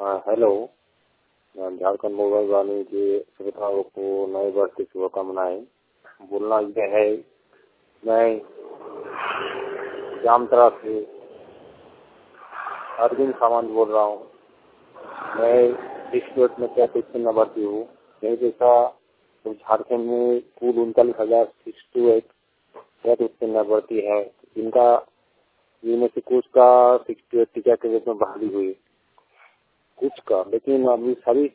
Hello. Jharkhand mobile वाले के श्रोताओं को नए वर्ष की शुभकामनाएं। बोलना यह है, मैं जामतरा से अरविंद सावंत बोल रहा हूँ। मैं डिस्ट्रिक्ट में क्या क्वेश्चन भर्ती हूँ। नहीं जैसा तो झारखंड में कुल 39,068 क्या क्वेश्चन भर्ती है, जिनका इनमें से कुछ का 68 टीचर के रूप में बहाली हुई, कुछ का, लेकिन अभी सभी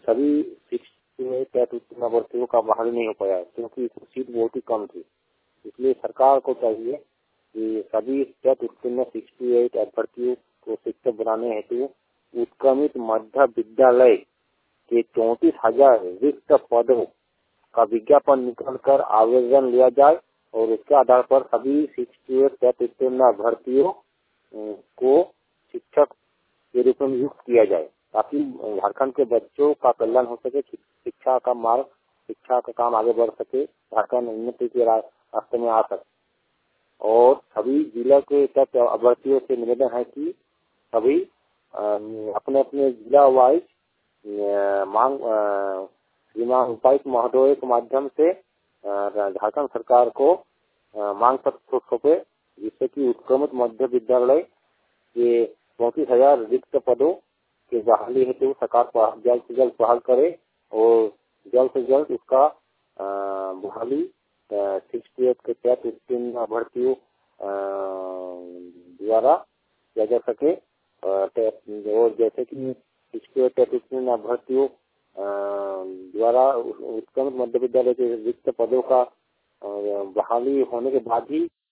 68 भर्तियों का बहाली नहीं हो पाया क्योंकि सीट बहुत ही कम थी। इसलिए सरकार को चाहिए कि सभी स्टेट स्कूल में 68 अभ्यर्थियों को शिक्षक बनाने हेतु उत्क्रमित मध्य विद्यालय के 34,000 रिक्त पदों का विज्ञापन निकल कर आवेदन लिया जाए और उसके आधार पर सभी 68 स्कूल में अभ्यर्थियों को शिक्षक के रूप में नियुक्त किया जाए ताकि झारखंड के बच्चों का कल्याण हो सके, शिक्षा का काम आगे बढ़ सके, झारखंड उन्नति के रास्ते में आ सके। और सभी जिला के अभ्यर्थियों से निवेदन है कि सभी अपने अपने जिला वाइज मांग श्रीमान उपायुक्त महोदय के माध्यम से झारखंड सरकार को मांग पत्र सौंपे, जिससे कि उत्क्रमित मध्य विद्यालय के 34,000 रिक्त पदों के बहाली हेतु सरकार जल्द से जल्द पहल करे और जल्द से जल्द उसका बहाली 68 के तहत उत्तीर्ण अभ्यर्थियों द्वारा किया जा सके। और जैसे कि 68 उत्तीर्ण अभ्यर्थियों द्वारा उत्क्रमित मध्य विद्यालय के रिक्त पदों का बहाली होने के बाद ही